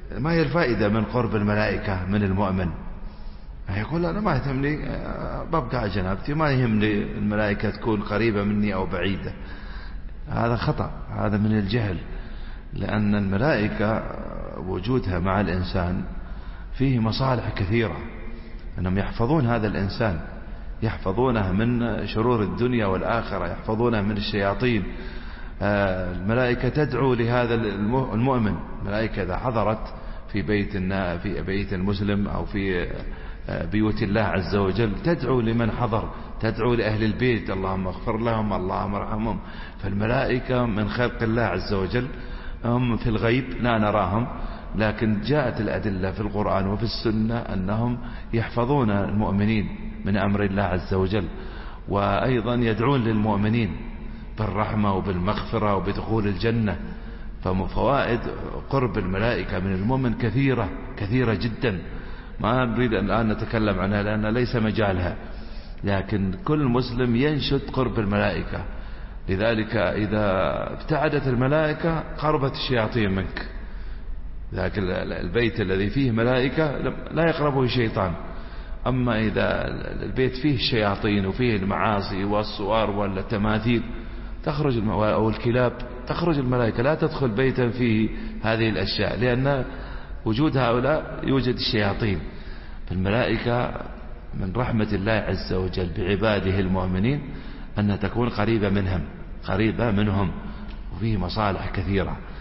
ما هي الفائدة من قرب الملائكة من المؤمن؟ يقول أنا ما يهمني، ببقى على جنابتي، ما يهمني الملائكة تكون قريبة مني أو بعيدة. هذا خطأ، هذا من الجهل. لأن الملائكة وجودها مع الإنسان فيه مصالح كثيرة، أنهم يحفظون هذا الإنسان، يحفظونه من شرور الدنيا والآخرة، يحفظونه من الشياطين. الملائكة تدعو لهذا المؤمن. الملائكة إذا حضرت في بيت المسلم أو في بيوت الله عز وجل تدعو لمن حضر، تدعو لأهل البيت، اللهم اغفر لهم، اللهم ارحمهم. فالملائكة من خلق الله عز وجل، هم في الغيب لا نراهم، لكن جاءت الأدلة في القرآن وفي السنة أنهم يحفظون المؤمنين من أمر الله عز وجل، وأيضا يدعون للمؤمنين بالرحمة وبالمغفرة وبدخول الجنة. ففوائد قرب الملائكة من المؤمن كثيرة كثيرة جدا، ما نريد الآن نتكلم عنها لأنها ليس مجالها، لكن كل مسلم ينشد قرب الملائكة. لذلك إذا ابتعدت الملائكة قربت الشياطين منك. ذاك البيت الذي فيه ملائكة لا يقربه شيطان. أما إذا البيت فيه الشياطين وفيه المعاصي والصور والتماثيل تخرج، أو الكلاب، تخرج الملائكة، لا تدخل بيتا فيه هذه الأشياء، لأن وجود هؤلاء يوجد الشياطين. فالملائكة من رحمة الله عز وجل بعباده المؤمنين أن تكون قريبة منهم، وفيه مصالح كثيرة.